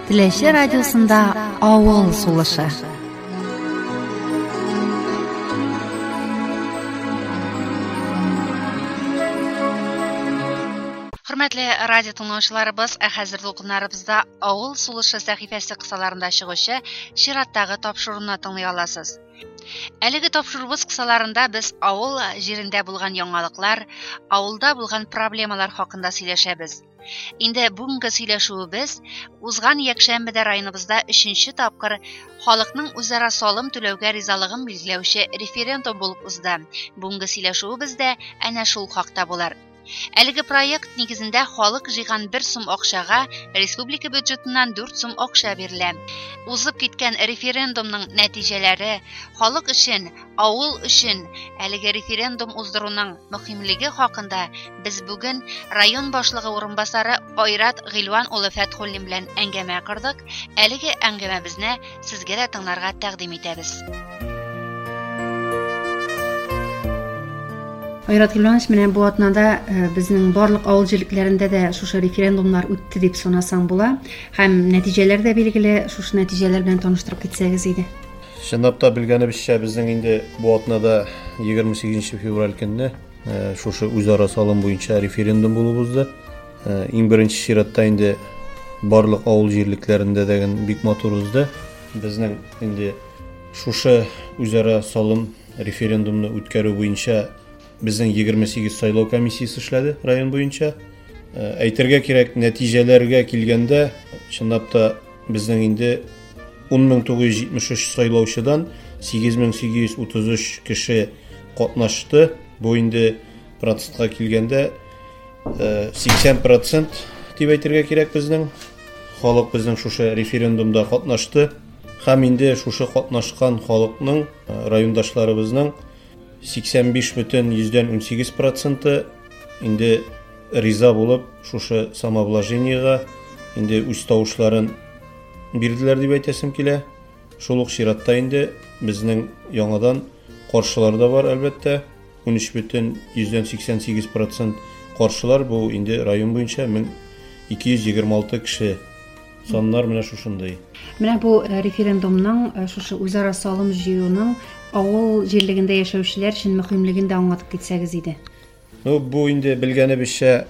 Теләче радиосында авыл сулышы. Хөрмәтле радио тыңлаучыларыбыз, хәзер дулкыннарыбызда авыл сулышы сәхифәсе кысаларында чыгучы чираттагы тапшыруны тыңлый аласыз. Әлеге тапшырубыз кысаларында без авыл җирендә булган яңалыклар, авылда булган проблемалар хакында сөйләшәбез. Инде бүгенге сөйләшүебез узган якшәмбедә районыбызда 3нче тапкыр халыкның үзара салым түләүгә ризалыгын билгеләүче референдум булып узды. Бүгенге сөйләшүебез дә әнә шул хакта булыр. Әлеге проект нигезендә халык җыйган 1 сум акчага республика бюджетыннан 4 сум акча бирелә. Узып киткән референдумның нәтиҗәләре халык өчен, авыл өчен әлеге референдум уздыруның мөһимлеге хакында без бүген район башлыгы урынбасары Айрат Гыйлван улы Фәтхуллин белән әңгәмә кырдык. Әлеге әңгәмәбезне сезгә дә тыңларга тәкъдим итәбез. Айрат Гыйлванович, менә бу атнада безнең барлык авыл җирлекләрендә дә шушы референдумнар үтте дип санасаң була. Һәм нәтиҗәләр дә билгеле, шушы нәтиҗәләр белән таныштырып китсәгез иде. Чынлап та белгәнебезчә, безнең инде бу атнада 28 февраль көнне шушы үзара салым буенча референдум булып узды. Иң беренче чиратта инде барлык авыл җирлекләрендә дә бик матур узды. Безнең инде шушы үзара салым референдумны үткәрү буенча безнең 28 сайлау комиссиясе эшләде район буенча. Әйтергә кирәк, нәтиҗәләргә килгәндә, чынлап та безнең инде 10973 сайлаучыдан 8833 кеше катнашты. Бу инде процентка килгәндә 80% дип әйтергә кирәк безнең халык безнең шушы референдумда катнашты. Һәм инде шушы катнашкан халыкның райондашларыбызның 85,18% инде риза булып шушы самообложениегә инде үз тавышларын бирделәр дип әйтәсем килә. Шул ук чиратта инде безнең яңадан каршылар да бар, әлбәттә. 13,88% каршылар, бу инде район буенча 1226 кеше. Саннар менә шушындай. Менә бу референдумның шушы үзара салым җыюның авыл җирлегендә яшәүчеләр өчен мөһимлеген дә аңлатып китсәгез иде. Бу инде белгәнебезчә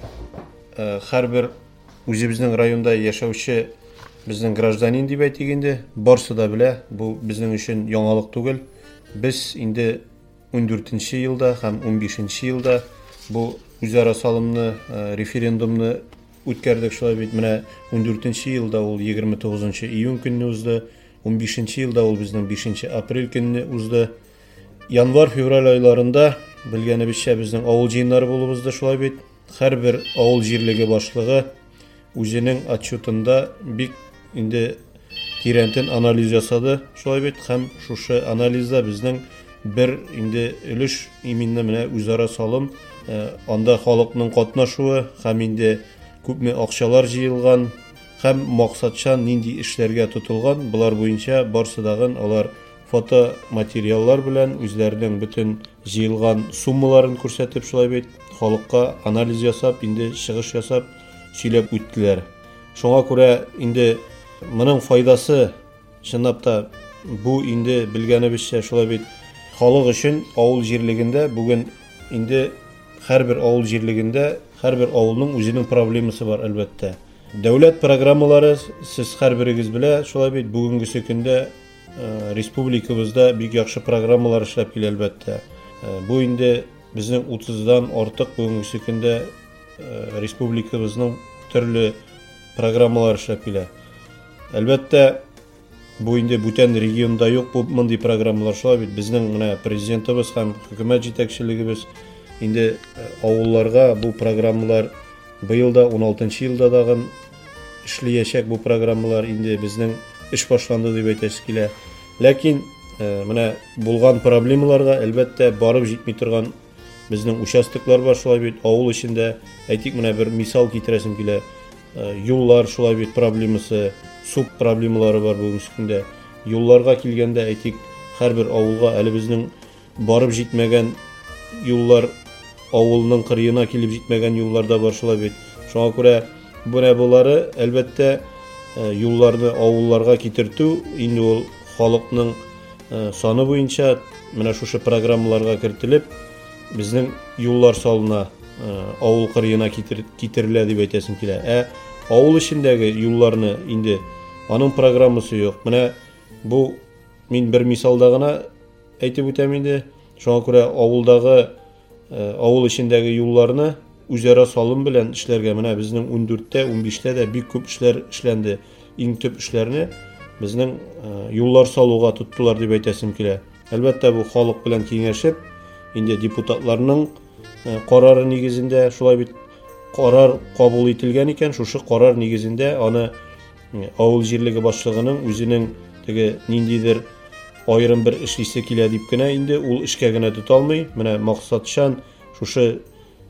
һәрбер үзебезнең районда яшәүче безнең гражданин дип әйтик инде, барсы да белә, бу безнең өчен яңалык түгел. Без инде 14нче елда һәм 15нче елда бу үзара салымны референдумны үткәрдек, шулай бит. Менә 14нче елда ул 29 июнь көнне узды, 15нче елда ул безнең 5 апрель көнне узды. Январь-февраль айларында белгәнебезчә безнең авыл җыеннары булып узды, шулай бит. Һәрбер авыл җирлеге башлыгы үзенең отчетында бик инде тирәнтен анализ ясады, шулай бит. Һәм шушы анализда безнең бер инде өлеш именно менә үзара салым, анда халыкның катнашуы һәм инде күпме акчалар җыелган һәм максатчан нинди эшләргә тотылган, булар буенча барсы дагын алар фото материаллар белән үзләренең бөтен җыелган суммаларын күрсәтеп, шулай бит халыкка анализ ясап, инде чыгыш ясап сөйләп үттеләр. Шуңа күрә инде моның файдасы, чынлап та бу инде белгәнебезчә, шулай бит халык өчен авыл җирлегендә бүген инде һәрбер авыл җирлегендә һәрбер авылның үзенең проблемасы бар, әлбәттә. Дәүләт программалары сез һәрберегез белә, шулай бит бүгенгесе көндә республикабызда бик яхшы программалар эшләп килә, әлбәттә. Бу инде безнең 30дан артык бүгенгесе көндә республикабызның төрле программалар эшләп килә. Әлбәттә, бу инде бүтән регионда юк бу мондый программалар, шулай бит безнең менә президентыбыз һәм хөкүмәт җитәкчелегебез инде авылларга бу программалар быел да 16нчы елда дагы эшләячәк. Бу программалар инде безнең эш башланды дип әйтәсе килә. Ләкин менә булган проблемаларга әлбәттә барып җитми торган безнең участоклар бар, шулай бит авыл эчендә. Әйтик, менә бер мисал китерәсем килә. Юллар, шулай бит проблемасы, су проблемалары бар бүгенге көндә. Юлларга килгәндә әйтик, һәрбер авылга әле безнең барып җитмәгән юллар, авылның кырыена килеп җитмәгән юлларда бар, шулай бит. Шуңа күрә менә булары әлбәттә юлларны авылларга китертү инде ул халыкның саны буенча менә шушы программаларга кертелеп, безнең юллар салына, авыл кырыена китерелә дип әйтәсем килә. Авыл эчендәге юлларны инде аның программасы юк. Менә бу мин бер мисалда гына әйтеп үтәм инде. Шуңа күрә авыл эчендәге юлларны үзара салым белән эшләргә менә безнең 14тә, 15тә дә бик күп эшләр эшләнде. Иң төп эшләрне безнең юллар салуга тоттылар дип әйтәсем килә. Әлбәттә бу халык белән киңәшеп, инде депутатларның карары нигезендә шулай бит карар кабул ителгән икән, шушы карар нигезендә аны авыл җирлеге башлыгының үзенең теге ниндидер аерым бер эшлисе килә дип кенә инде ул эшкә генә тота алмый. Менә максатчан шушы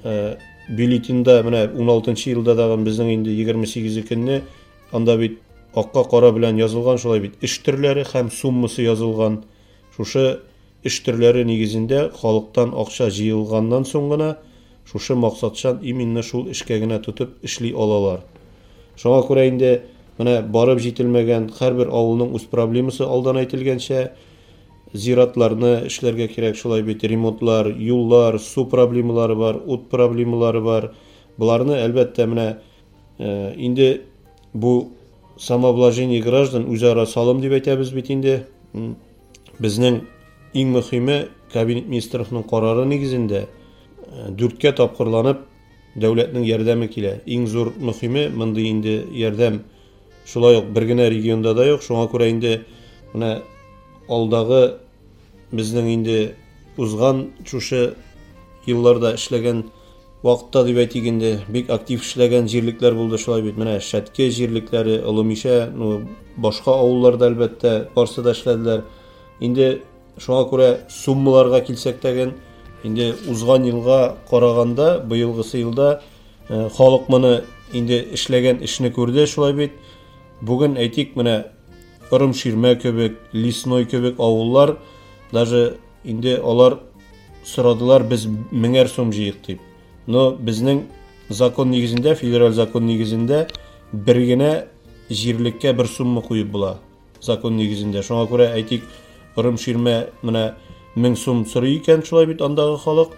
бюллетенда менә 16нчы елда дагы безнең инде 28 көнне анда бит акка кара белән язылган, шулай бит эш төрләре һәм суммасы язылган. Шушы эш төрләре нигезендә халыктан акча җыелганнан соң гына шушы максатчан именно шул эшкә генә тотып эшли алалар. Шуңа күрә инде менә барып җителмәгән һәрбер авылның үз проблемасы алдан әйтелгәнчә зиратларны эшләргә кирәк, шулай бит ремонтлар, юллар, су проблемалары бар, ут проблемалары бар. Буларны әлбәттә менә инде бу самообложение граждан үзара салым дип әйтәбез бит инде. Безнең иң мөһиме кабинет министрлыгының карары нигезендә 4кә тапкырланып дәүләтнең ярдәме килә. Иң зур мөһиме мондый инде ярдәм шулай ук бер генә регионда да юк. Шуңа күрә инде менә алдагы безнең инде узган шушы елларда эшләгән вакытта дип әйтик инде бик актив эшләгән җирлекләр булды, шулай бит. Менә Шәтке җирлекләре, Олымиша, башка авылларда әлбәттә барсы да эшләделәр. Инде шуңа күрә суммаларга килсәк тәген, инде узган елга караганда, быелгысы елда халык моны инде эшләгән эшне күрде, шулай бит. Бүген әйтик, менә Ырым-Ширмә кебек, Лесной кебек авыллар даже инде алар сорадылар, без 1000 сум җыйык дип. Но безнең закон нигезендә, федераль закон нигезендә бер генә җирлеккә 1 сумма куеп була. Закон нигезендә. Шуңа күрә әйтик, Ырым-Ширмә менә 1000 сум сорый икән, шулай бит андагы халык.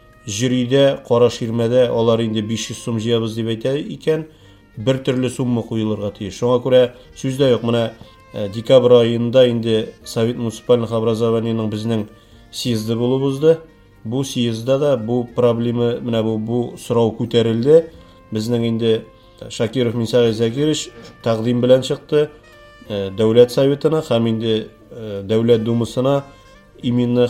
Җиридә, Кара Ширмәдә алар инде 500 сум җыябыз дип әйтә икән, бер төрле сумма куелырга тиеш. Шуңа күрә сүздә юк. Менә декабрь аенда инде Совет муниципальных образованиеның безнең съезды булып узды. Бу съездда да бу проблема, менә бу сорау күтәрелде. Безнең инде Шакиров Минсагый Закирович тәкъдим белән чыкты дәүләт советына һәм инде дәүләт думасына именно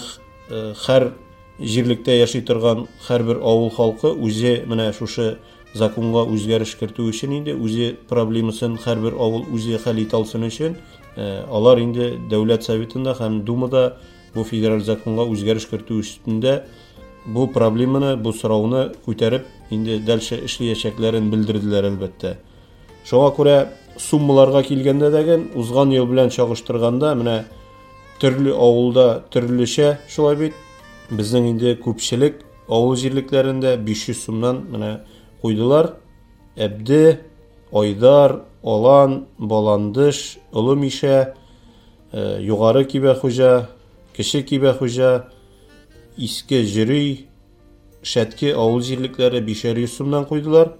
һәр җирлектә яши торган һәрбер авыл халкы үзе менә шушы законга үзгәреш кертү өчен инде үзе проблемасын һәрбер авыл үзе хәл итә алсын өчен алар инде дәүләт советында һәм думада бу федераль законга үзгәреш кертү өстендә бу проблеманы, бу сорауны күтәреп инде дальше эшләячәкләрен белдерделәр әлбәттә. Шуңа күрә суммаларга килгәндә дәген узган ел белән чагыштырганда менә төрле авылда төрлечә шулай бит. Безнең инде күпчелек авыл җирлекләрендә 500 сумнан менә куйдылар. Әбде, Айдар, Алан, Баландыш, Олымиша, Югары Кибәхуҗа, Кече Кибәхуҗа, Иске Җөрүй, Шәтке авыл җирлекләре 500 сумнан куйдылар.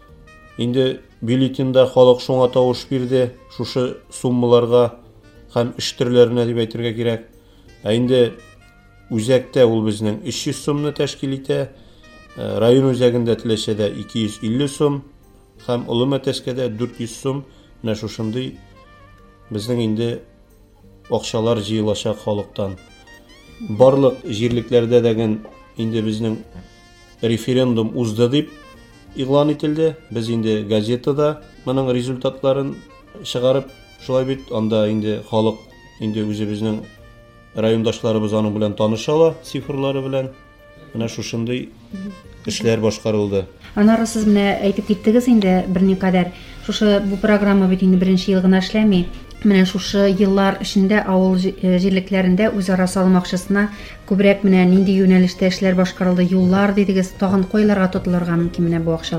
Инде бюллетенда халык шуңа тавыш бирде, шушы суммаларга һәм эш төрләренә дип әйтергә кирәк. Инде үзәктә ул безнең 300 сумны тәшкил итә, район үзәгендә Теләчәдә 250 сум һәм Олы Мәтәскәдә 400 сум. Менә шушындый безнең инде акчалар җыелачак халыктан. Барлык җирлекләрдә дәген инде безнең референдум узды дип игълан ителде. Без инде газетада моның результатларын чыгарып, шулай бит анда инде халык инде үзе безнең райондашларыбыз аның белән танышалар, цифрлары белән. Менә шушындый эшләр башкарылды. Аннары сез менә әйтеп киттегез инде берникадәр. Шушы бу программа бит инде беренче ел гына эшләми. Менә шушы еллар эчендә авыл җирлекләрендә үзара салым акчасына күбрәк менә нинди юнәлештә эшләр башкарылды, юллар дидегез, тагын койларга тотылырга мөмкин менә бу акчалар.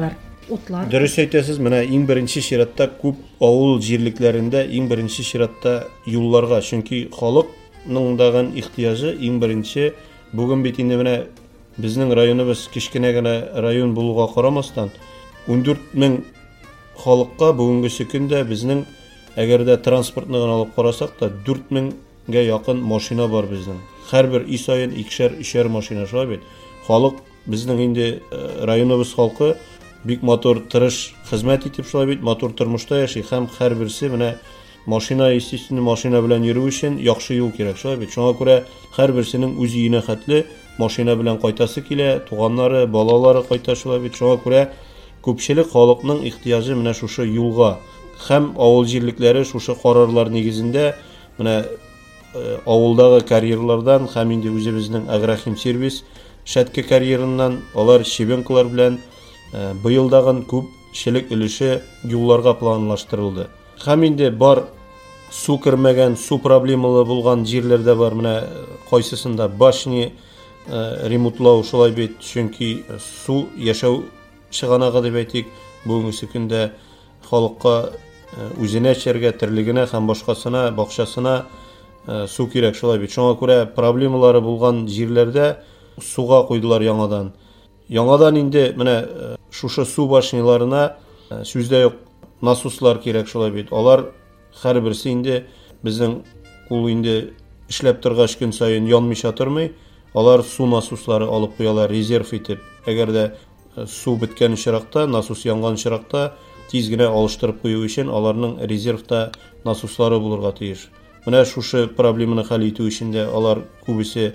утлар. Дөрес әйтәсез, менә иң беренче чиратта күп авыл җирлекләрендә иң беренче чиратта юлларга, чөнки халыкның даган ихтыяҗы иң беренче бүген бит инде менә безнең районыбыз кичкенә генә район булуга карамастан 14 мең халыкка бүгенге көндә безнең әгәр дә транспортны гына алып карасак та 4 меңгә якын машина бар безнең. Һәрбер үй саен 2-3 машина шулай бит. Халык безнең инде районыбыз халкы бик матур тырыш хезмәт итеп шулай бит, матур тормышта яши һәм һәрберсе менә машина, естественно, машина белән йөрү өчен яхшы юл кирәк шулай бит. Шуңа күрә һәрберсенең үз өенә хәтле машина белән кайтасы килә, туганнары, балалары кайта шулай бит. Шуңа күрә күпчелек халыкның ихтыяҗы менә шушы юлга һәм авыл җирлекләре шушы карарлар нигезендә менә авылдагы карьерлардан һәм инде үзебезнең агрохим сервис шәткә карьерыннан алар щебенкалар белән быел дагын күпчелек өлеше юлларга планлаштырылды. Һәм инде бар су кермәгән, су проблемалы булган җирләрдә бар, менә кайсысында башни ремонтлау шулай бит, чөнки су яшәү чыганагы дип әйтик, бүгенге көндә халыкка үзенә эчәргә, тирлегенә һәм башкасына, бакчасына су кирәк шулай бит. Шуңа күрә проблемалары булган җирләрдә суга куйдылар яңадан. Яңадан инде менә шушы су башниларына сүздә юк насослар кирәк шулай бит. Алар һәрберсе инде безнең ул инде эшләп торгач көн саен янмыйча тормый, алар су насослары алып куялар резерв итеп. Әгәр дә су беткән чиракта, насос янган чиракта тиз генә алыштырып кую өчен аларның резервта насослары булырга тиеш. Менә шушы проблеманы хәл итү өчен дә алар күбесе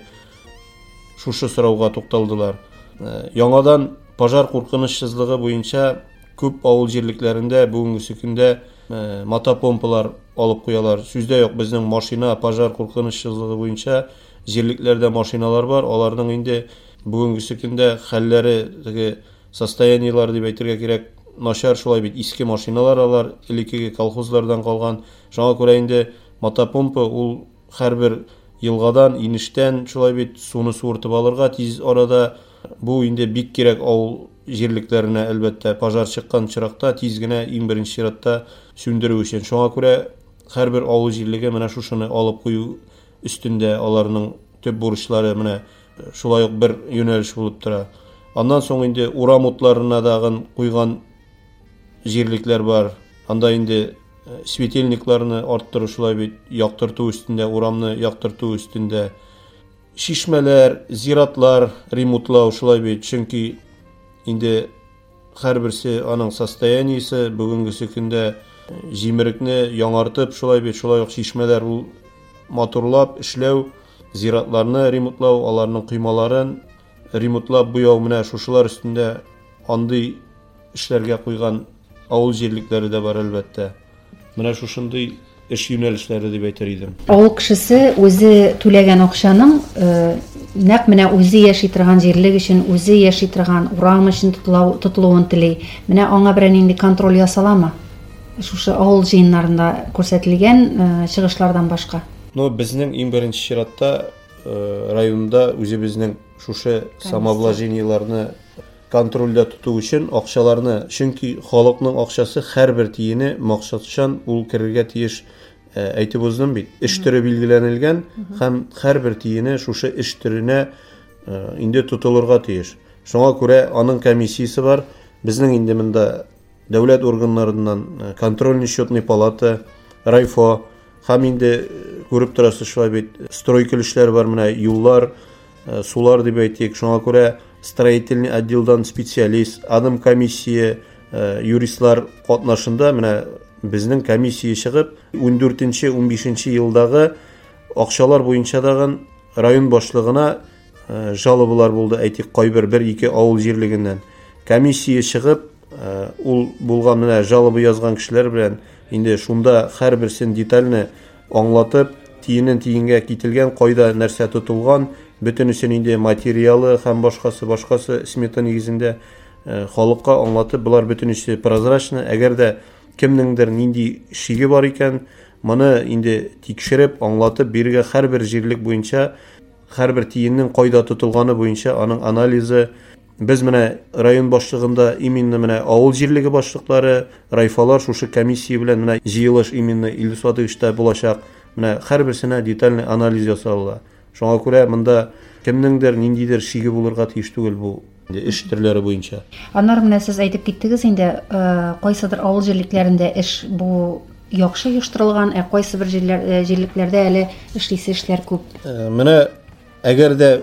шушы сорауга тукталдылар. Яңадан пожар куркынычсызлыгы буенча күп авыл җирлекләрендә бүгенге көндә мотопомпалар алып куялар. Сүздә юк, безнең машина пожар куркынычсызлыгы буенча җирлекләрдә машиналар бар. Аларның инде бүгенге көндә хәлләре теге состояниелар дип әйтергә кирәк, начар шулай бит, иске машиналар алар, элеккеге колхозлардан калган. Шуңа күрә инде мотопомпа ул һәрбер елгадан, инештән шулай бит суны суыртып алырга тиз арада. Бу инде бик кирәк авыл җирлекләренә, әлбәттә, пожар чыккан чиракта тиз генә иң беренче чиратта сүндерү өчен. Шуңа күрә һәрбер авыл җирлеге менә шушыны алып кую өстендә аларның төп бурычлары менә шулай ук бер юнәлеш булып тора. Аннан соң инде урам утларына дагын куйган җирлекләр бар. Анда инде светильникларны арттыру шулай бит, яктырту өстендә, урамны яктырту өстендә. Шишмәләр, зиратлар ремонтлау шулай бит, чөнки инде һәрберсе аның состояниесе бүгенге көндә җимерекне яңартып шулай бит, шулай ук шишмәләр ул матурлап эшләү, зиратларны ремонтлау, аларның коймаларын ремонтлап буяу, менә шушылар өстендә андый эшләргә куйган авыл җирлекләре дә бар, әлбәттә. Менә шушындый эш юнәлешләре дип әйтер идем. Авыл кешесе үзе түләгән акчаның нәкъ менә үзе яши торган җирлек өчен, үзе яши торган урам өчен тотылуын тели. Менә аңа берәр нинди контроль ясаламы? Шушы авыл җыеннарында күрсәтелгән чыгышлардан башка. Безнең иң беренче чиратта районда үзебезнең шушы самовложениеларны контрольдә тоту өчен акчаларны, чөнки халыкның акчасы һәрбер тиене максатчан ул керергә тиеш, әйтеп уздым бит. Эш төре билгеләнелгән һәм һәрбер тиене шушы эш төренә инде тотылырга тиеш. Шуңа күрә аның комиссиясе бар. Безнең инде монда дәүләт органнарыннан контрольный счетный палата, райфо һәм инде күреп торасыз шулай бит, стройка эшләре бар, менә юллар, сулар дип әйтик. Шуңа күрә строительный отделдан специалист, аның комиссия, юристлар катнашында менә безнең комиссия чыгып 14-15 елдагы акчалар буенча дагы район башлыгына жалобалар булды, әйтик, кайбер 1-2 авыл җирлегеннән. Комиссия чыгып, ул булган менә жалоба язган кешеләр белән инде шунда һәрберсен детальны аңлатып, тиенен тиенгә кителгән, кайда нәрсә тотылган, бөтенесен инде материалы һәм башкасы смета нигезендә халыкка аңлатып, булар бөтенесе прозрачно. Әгәр дә кемнеңдер нинди шиге бар икән, моны инде тикшереп, аңлатып биргә һәрбер җирлек буенча, һәрбер тиеннең кайда тотылганы буенча аның анализы Без менә район башлыгында именно менә авыл җирлеге башлыклары, райфалар шушы комиссия белән менә җыелыш именно Илдус Ватыгышта булачак. Менә һәрберсенә детальный анализ ясалыла. Шуңа күрә монда кемнеңдер ниндидер шиге булырга тиеш түгел бу эш төрләре буенча. Аннары менә сез әйтеп киттегез инде, кайсыдыр авыл җирлекләрендә эш бу яхшы оештырылган, кайсы бер җирлекләрдә әле эшлисе эшләр күп. Менә әгәр дә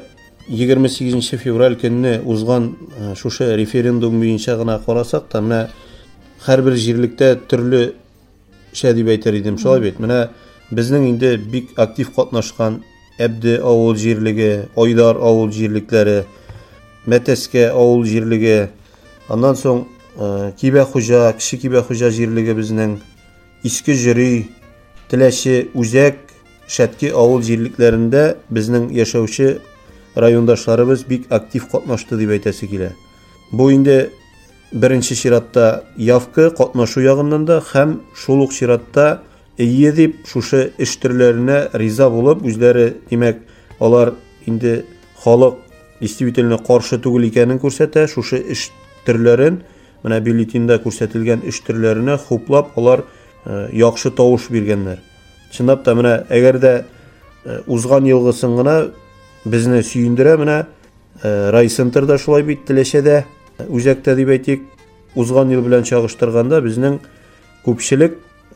28 февраль көнне узган шушы референдум буенча гына карасак та, менә һәрбер җирлектә төрле шә дип әйтер идем, шулай бит. Менә безнең инде бик актив катнашкан Әбде авыл җирлеге, Айдар авыл җирлекләре, Мәтәскә авыл җирлеге, аннан соң Кибә Хуҗа, Кече Кибә Хуҗа җирлеге безнең, Иске Җөрүй, Теләче, Үзәк, Шәтки авыл җирлекләрендә безнең яшәүче райондашларыбыз бик актив катнашты дип әйтәсе килә. Бу инде беренче чиратта явка катнашу ягыннан да һәм шул ук чиратта ие дип шушы эш төрләренә риза булып, үзләре, димәк, алар инде халык действительно каршы түгел икәнен күрсәтә, шушы эш төрләрен, менә бюллетеньда күрсәтелгән эш төрләренә хуплап алар яхшы тавыш биргәннәр. Чынлап та менә әгәр дә узган елгысын гына безне сөендерә, менә райцентрда шулай бит, Теләчәдә, Үзәктә дип әйтик, узган ел белән чагыштырганда безнең күпчелек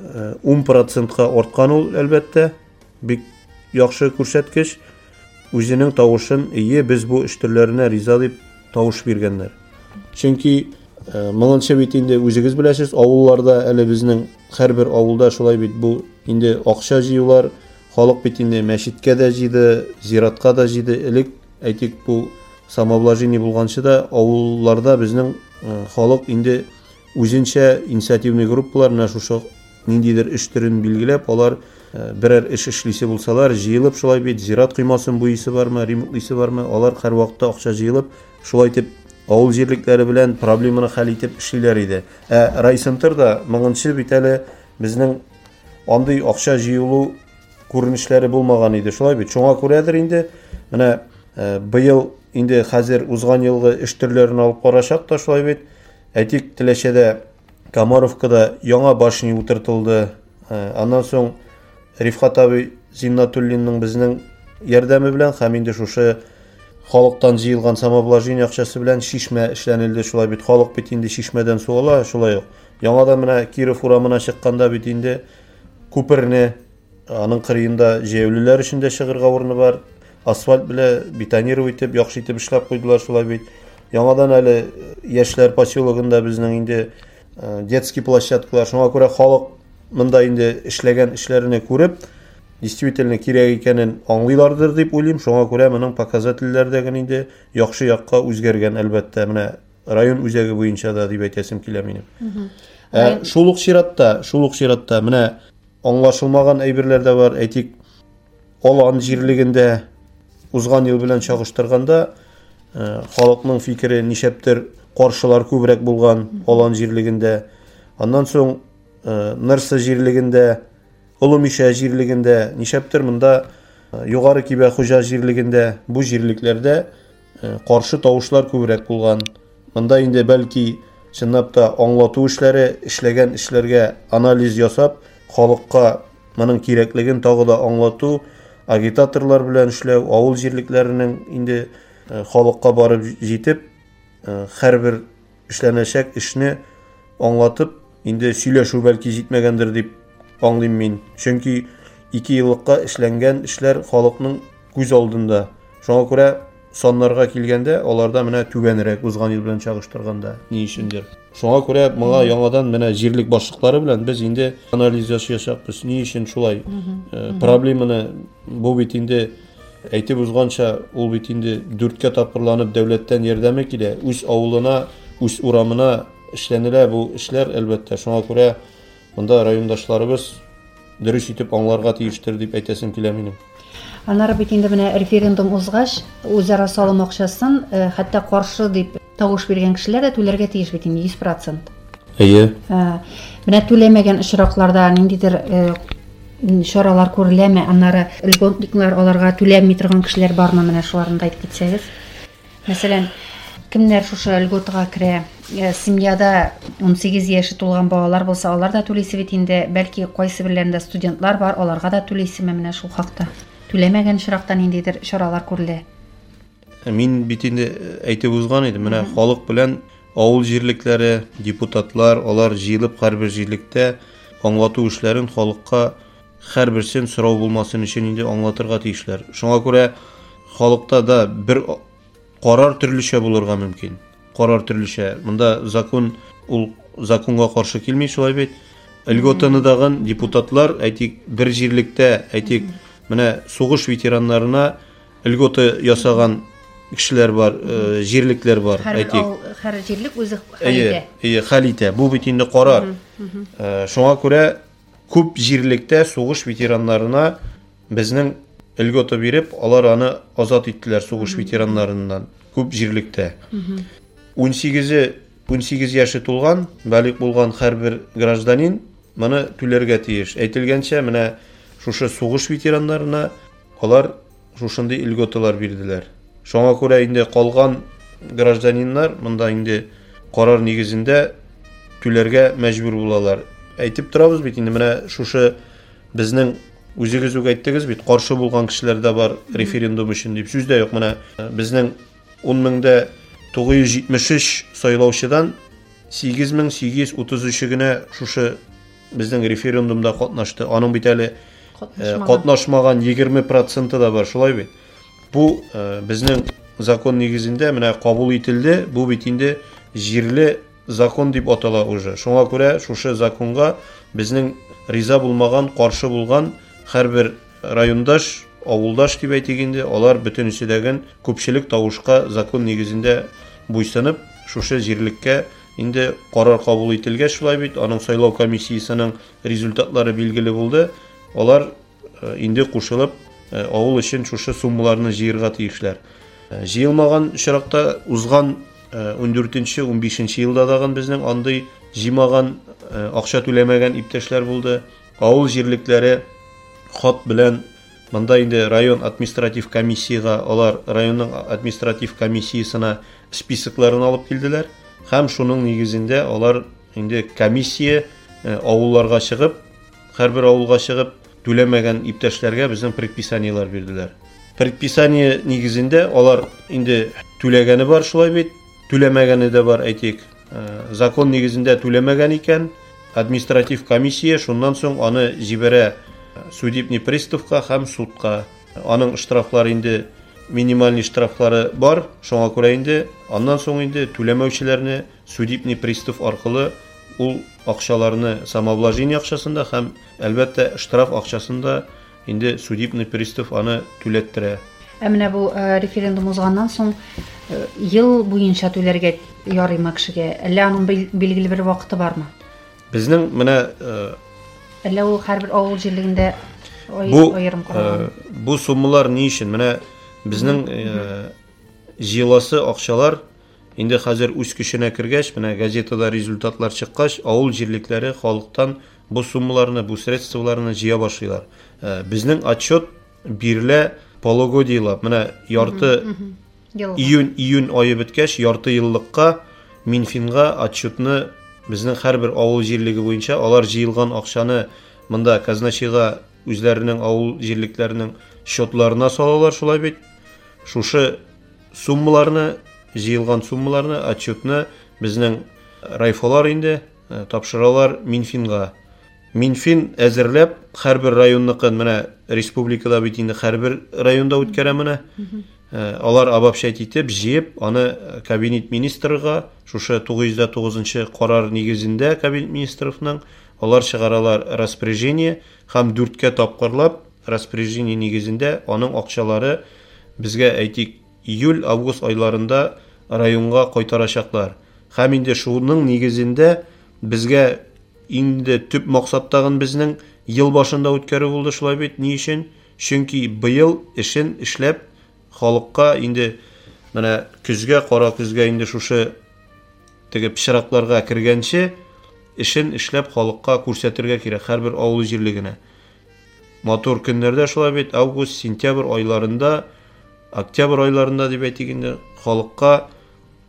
10%-ка арткан ул, әлбәттә, бик яхшы күрсәткеч. Үзенең тавышын ие, без бу эш төрләренә риза дип тавыш биргәннәр. Чөнки моңынча бит инде үзегез беләсез, авылларда әле безнең һәрбер авылда шулай бит, бу инде акча җыюлар, халык бит инде мәчеткә дә җыйды, зиратка да җыйды. Элек әйтик, бу самообложение булганчы да авылларда безнең халык инде үзенчә инициативный группалар менә шушы ниндидер эш төрен билгеләп, алар берәр эш эшлисе булсалар, җыелып шулай бит, зират кыймасын буйысы бармы, ремонтлыйсы бармы, алар һәр вакытта акча җыелып, шулай итеп авыл җирлекләре белән проблеманы хәл итеп эшлиләр иде. Райцентрда моңынчы бит әле безнең андый акча җыелу күренешләре булмаган иде, шулай бит. Шуңа күрәдер инде менә быел инде хәзер узган елгы эш төрләрен алып карашак та шулай бит. Әйтик, Теләчәдә, Камаровкада яңа башня утыртылды. Аннан соң Рифхат абый Зиннатуллинның безнең ярдәме белән һәм инде шушы халыктан җыелган самообложение акчасы белән шишмә эшләнелде, шулай бит. Халык бит инде шишмәдән су ала, шулай ук. Яңадан менә Киров урамына чыкканда бит инде күперне, аның кырыенда җәяүлеләр өчен дә чыгырга урыны бар. Асфальт белән бетонировать итеп, яхшы итеп эшләп куйдылар, шулай бит. Яңадан әле яшьләр поселогында безнең инде детский площадкалар, шуңа күрә халык монда инде эшләгән эшләрне күреп, действительно кирәк икәнен аңлыйлардыр дип уйлыйм. Шуңа күрә моның показательләрдә инде яхшы якка үзгәргән, әлбәттә, менә район үзәге буенча да дип әйтәсем килә минем. Шул ук чиратта менә аңлашылмаган әйберләр дә бар. Әйтик, Алан җирлегендә узган ел белән чагыштырганда халыкның фикере нишәптер каршылар күбрәк булган Алан җирлегендә. Аннан соң Нырсы җирлегендә, Олымиша җирлегендә, нишәптер монда Югары Кибә Хуҗа җирлегендә, бу җирлекләрдә каршы тавышлар күбрәк булган. Монда инде бәлки чынлап та аңлату эшләре, эшләгән эшләргә анализ ясап, халыкка моның кирәклеген тагы да аңлату, агитаторлар белән эшләү, авыл җирлекләренең инде халыкка барып җитеп, һәрбер эшләнәчәк эшне аңлатып, инде сөйләшү бәлки җитмәгәндер дип аңлыйм мин. Чөнки 2 еллыкка эшләнгән эшләр халыкның күз алдында. Шуңа күрә саннарга килгәндә, аларда менә түбәнрәк узган ел белән чагыштырганда, ни өчендер. Шуңа күрә моңа яңадан менә җирлек башлыклары белән без инде анализ ясаячакбыз. Ни өчен шулай? Проблеманы бу бит инде әйтеп узганча, ул бит инде 4-кә тапкырланып дәүләттән ярдәме килә, үз авылына, үз урамына эшләнелә бу эшләр, әлбәттә. Шуңа күрә монда райондашларыбыз дөрес итеп аңларга тиештер дип әйтәсем килә минем. Аннары бит инде менә референдум узгач, үзара салым акчасын хәтта каршы дип тавыш биргән кешеләр дә түләргә тиеш бит инде 100%. Әйе. Менә түләмәгән очракларда ниндидер чаралар күреләме? Аннары льготниклар аларга түләмми торган кешеләр бармы? Менә шуларны да әйтеп китсәгез. Мәсәлән, Кемнәр шушы льготага керә? Семьяда 18 яше тулган балалар булса, алар да түлисе бит инде. Бәлки кайсы бирләрендә студентлар бар, аларга да түлисеме менә шул хакта? Түләмәгән чиракта ниндидер чаралар күрелә? Мин бит инде әйтеп узган идем, менә халык белән авыл җирлекләре, депутатлар, алар җыелып һәрбер җирлектә аңлату эшләрен халыкка һәрберсен сорау булмасын өчен инде аңлатырга тиешләр. Шуңа күрә халыкта да бер карар төрлечә булырга мөмкин. Карар төрлечә. Монда закон ул законга каршы килми, шулай бит. Льготаны даган депутатлар, әйтик, бер җирлектә, әйтик, менә сугыш ветераннарына льгота ясаган кешеләр бар, җирлекләр бар, әйтик. Һәр җирлек үзе хәл итә. Бу бит инде карар. Шуңа күрә күп җирлектә сугыш ветераннарына безнең льгота биреп, алар аны азат иттеләр сугыш ветераннарыннан. Күп җирлектә. 18 яше тулган, балык булган һәрбер гражданин моны түләргә тиеш. Әйтелгәнчә, менә шушы сугыш ветераннарына алар шушындый льготалар бирделәр. Шуңа күрә инде калган гражданиннар монда инде карар нигезендә түләргә мәҗбүр булалар. Әйтеп торабыз бит инде менә шушы безнең үзегез үк әйттегез бит, каршы булган кешеләр дә бар референдум өчен дип. Сүз дә юк, менә безнең 10,973 сайлаучыдан 8833 генә шушы безнең референдумда катнашты. Аның бит әле катнашмаган 20% да бар, шулай бит. Бу безнең закон нигезендә менә кабул ителде. Бу бит инде җирле закон дип атала уже. Шуңа күрә шушы законга безнең риза булмаган, каршы булган һәрбер райондаш, авылдаш дип әйтегәндә, алар бөтенесеннән күпчелек тавышка закон нигезендә буйсынып, шушы җирлеккә инде карар кабул ителгәч, шулай бит, аның сайлау комиссиясенең результатлары билгеле булды. Алар инде кушылып, авыл өчен шушы суммаларны җыярга тиешләр. Җыелмаган чиракта узган 14-15 елда дагы безнең андый җыймаган, акча түләмәгән иптәшләр булды. Авыл җирлекләре хат белән монда инде район административ комиссияга, алар районның административ комиссиясына списокларын алып килделәр. Һәм шуның нигезендә алар инде комиссия авылларга чыгып, һәрбер авылга чыгып, түләмәгән иптәшләргә безнең предписаниелар бирделәр. Предписание нигезендә алар инде түләгәне бар, шулай бит, түләмәгәне дә бар, әйтик. Закон нигезендә түләмәгән икән, административ комиссия шуннан соң аны җибәрә судебный приставка һәм судка. Аның штрафлары инде минимальный штрафлары бар, шуңа күрә инде аннан соң инде түләмәүчеләрне судебный пристав аркылы ул акчаларны самообложение акчасында һәм әлбәттә штраф акчасында инде судебный пристав аны түләттерә. Менә бу референдум узганнан соң ел буенча түләргә ярыймы кешегә? Әллә аның билгеле бер вакыты бармы? Безнең менә әллә ул һәрбер авыл җирлегендә аерым каралган? Бу суммалар ни өчен? Менә безнең җыеласы акчалар инде хәзер үз көченә кергәч, менә газетада результатлар чыккач, авыл җирлекләре халыктан бу суммаларны, бу средстваларны җыя башлыйлар. Безнең отчет бирелә полугодийлап, менә ярты июнь айы беткәч, ярты еллыкка Минфинга отчетны безнең һәрбер авыл җирлеге буенча алар җыелган акчаны монда казначейга үзләренең авыл җирлекләренең счетларына салалар, шулай бит. Шушы суммаларны, җыелган суммаларны, отчетны безнең райфолар инде тапшыралар Минфинга. Минфин әзерләп һәрбер районныкын, менә республикада бит инде һәрбер районда үткәрә менә. Алар обобщать итеп, җыеп, аны кабинет министрга, шушы 909 карар нигезендә кабинет министрының алар чыгаралар распоряжение һәм 4-кә тапкырлап распоряжение нигезендә аның акчалары безгә әйтик июль-август айларында районга кайтарачаклар. Һәм инде шуның нигезендә безгә инде төп максаттагын безнең ел башында үткәрү булды, шулай бит. Ни өчен? Чөнки быел эшен эшләп халыкка инде менә көзгә, кара көзгә инде шушы теге пычракларга кергәнче эшен эшләп халыкка күрсәтергә кирәк һәрбер авыл җирлегенә. Матур көннәрдә шулай бит, август, сентябрь айларында, октябрь айларында дип әйтик инде халыкка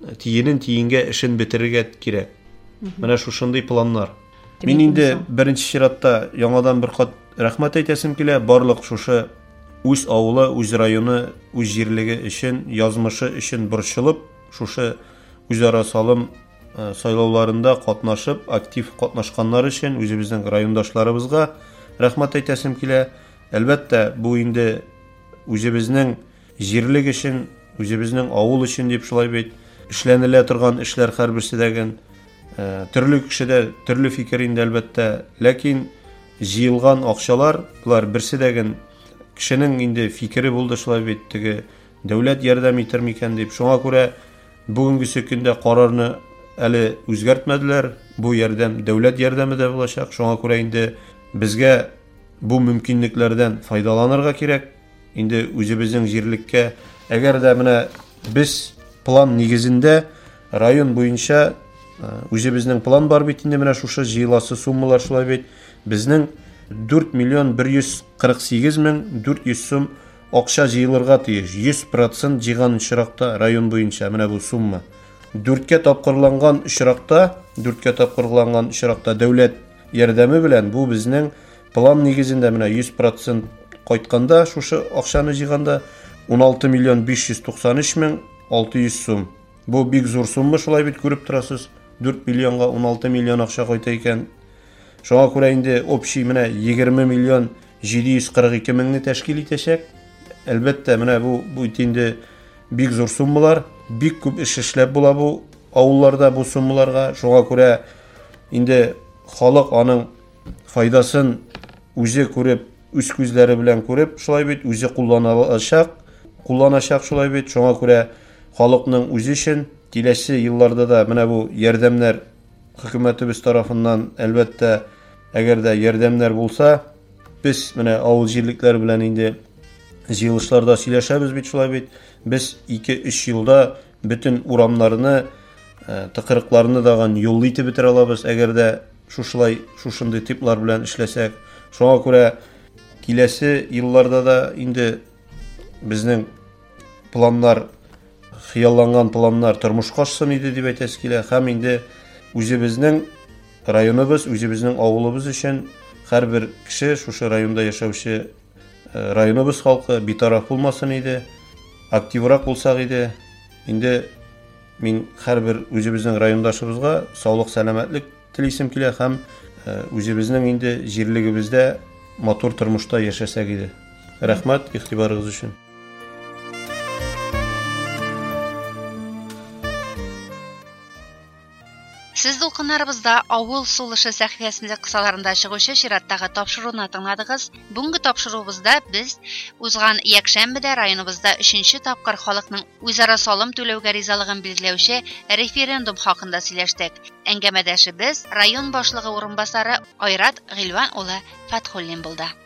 тиенен тиенгә эшен бетерергә кирәк. Менә шушындый планнар. Мин инде беренче чиратта яңадан бер кат рәхмәт әйтәсем килә барлык шушы үз авылы, үз районы, үз җирлеге өчен, язмышы өчен борчылып, шушы үзара салым сайлауларында катнашып, актив катнашканнар өчен үзебезнең райондашларыбызга рәхмәт әйтәсем килә. Әлбәттә, бу инде үзебезнең җирлек өчен, үзебезнең авыл өчен дип шулай бит эшләнелә торган эшләр һәрберсе дәген төрле кешедә төрле фикер инде әлбәттә, ләкин җыелган акчалар булар берсе дәген кешенең инде фикере булды шулай бит теге дәүләт ярдәм итер микән дип. Шуңа күрә бүгенге көндә карарны әле үзгәртмәделәр. Бу ярдәм дәүләт ярдәме дә булачак. Шуңа күрә инде безгә бу мөмкинлекләрдән файдаланырга кирәк. Инде үзебезнең җирлеккә әгәр дә менә без план нигезендә район буенча үзебезнең план бар бит инде менә шушы җыеласы суммалар шулай бит безнең 4 миллион 148 мең 400 сум акча җыелырга тиеш. 100% җыйган очракта район буенча менә бу сумма. 4кә тапкырланган очракта дәүләт ярдәме белән бу безнең план нигезендә менә 100% кайтканда шушы акчаны җыйганда 16 миллион 593 мең 600 сум. Бу бик зур сумма шулай бит күреп торасыз. 4 миллионга 16 миллион акча кайта икән. Шуңа күрә инде общий менә 20 миллион 742 меңне тәшкил итәчәк. Әлбәттә, менә бу инде бик зур суммалар, бик күп эш эшләп була бу авылларда бу суммаларга. Шуңа күрә инде халык аның файдасын үзе күреп, үз күзләре белән күреп, шулай бит үзе кулланачак шулай бит. Шуңа күрә халыкның үзе өчен киләсе елларда да менә бу ярдәмнәр хөкүмәтебез тарафыннан әлбәттә әгәр дә ярдәмнәр булса, без менә авыл җирлекләре белән инде җыелышларда сөйләшәбез бит шулай бит. Без 2-3 елда бөтен урамнарны, тыкрыкларны даган юллы итеп бетерә алабыз, әгәр дә шушындый типлар белән эшләсәк. Шуңа күрә киләсе елларда да инде безнең планнар, хыялланган планнар тормышка ашсын иде дип әйтәс килә. Һәм инде үзебезнең районыбыз, үзебезнең авылыбыз өчен һәрбер кеше шушы районда яшәүче районыбыз халкы битараф булмасын иде, активрак булсак иде. Инде мин һәрбер үзебезнең райондашыбызга саулык, сәламәтлек телисем килә һәм үзебезнең инде җирлегебездә матур тормышта яшәсәк иде. Рәхмәт игътибарыгыз өчен. Сез дулкыннарыбызда авыл сулышы сәхифәсендә кысаларында чыгучы чираттагы тапшыруны тыңладыгыз. Бүгенге тапшыруыбызда без узган якшәмбедә районыбызда 3нче тапкыр халыкның үзара салым түләүгә ризалыгын билгеләүче референдум хакында сөйләштек. Әңгәмәдәшебез район башлыгы урынбасары Айрат Гыйлван улы Фатхуллин булды.